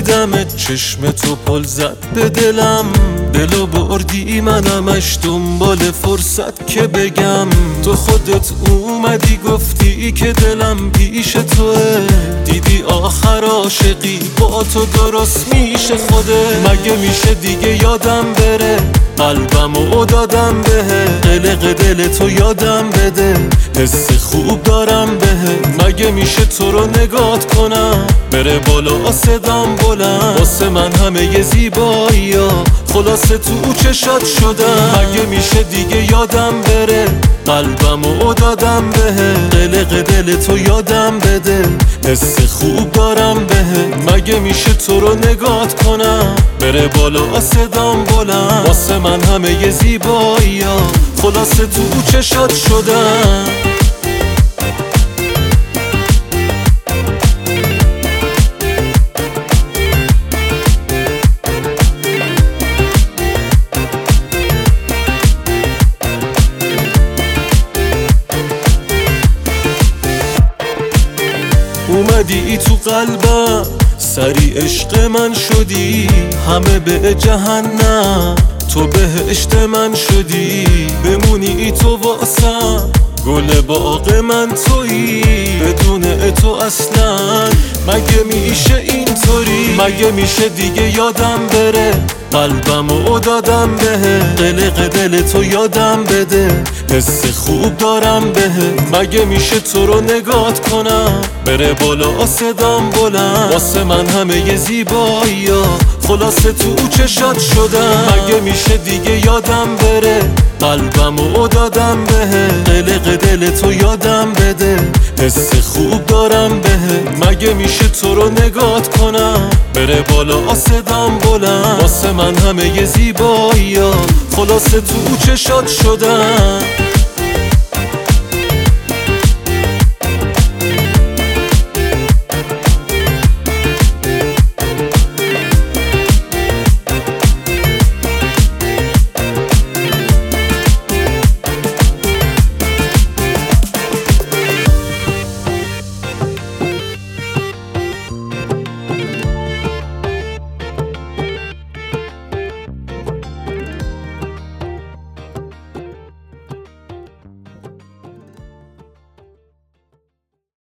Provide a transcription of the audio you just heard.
دیدمت چشم تو پل زد به دلم، دلو بردی منمش دنبال فرصت که بگم. تو خودت اومدی گفتی که دلم پیش توه، دیدی آخر عاشقی با تو درست میشه خوده. مگه میشه دیگه یادم بره قلبمو دادم بهه، قلق دل تو یادم بده حس خوب دارم بهه. مگه میشه تو رو نگات کنم بره بالا صدام بلند، واسه من همه ی زیبایی ها خلاصه تو چشات شدم. مگه میشه دیگه یادم بره قلبمو دادم بهه، قلق دل تو یادم بده حس خوب دارم بهه. مگه میشه تو رو نگات کنم بره بالا صدام بلند، واسه من همه ی زیبایی ها خلاصه تو چشات شدم. اومدی تو قلبم سری عشق من شدی، همه به جهنم تو بهشت من شدی. بمونی تو واسم گل باغ من تویی، بدون تو اصلا مگه میشه اینطوری. مگه میشه دیگه یادم بره قلبمو دادم بهه، قلق دل تو یادم بده حس خوب دارم بهه. مگه میشه تو رو نگات کنم بره بالا صدام بلند، واسه من همه ی زیبایی ها خلاصه تو چشات شدم. مگه میشه دیگه یادم بره قلبمو دادم بهه، قلق دل تو یادم بده حس خوب دارم بهه. مگه میشه تو رو نگات کنم بره بالا صدام بلند، واسه من همه ی زیبایی ها خلاصه تو چشات شدم.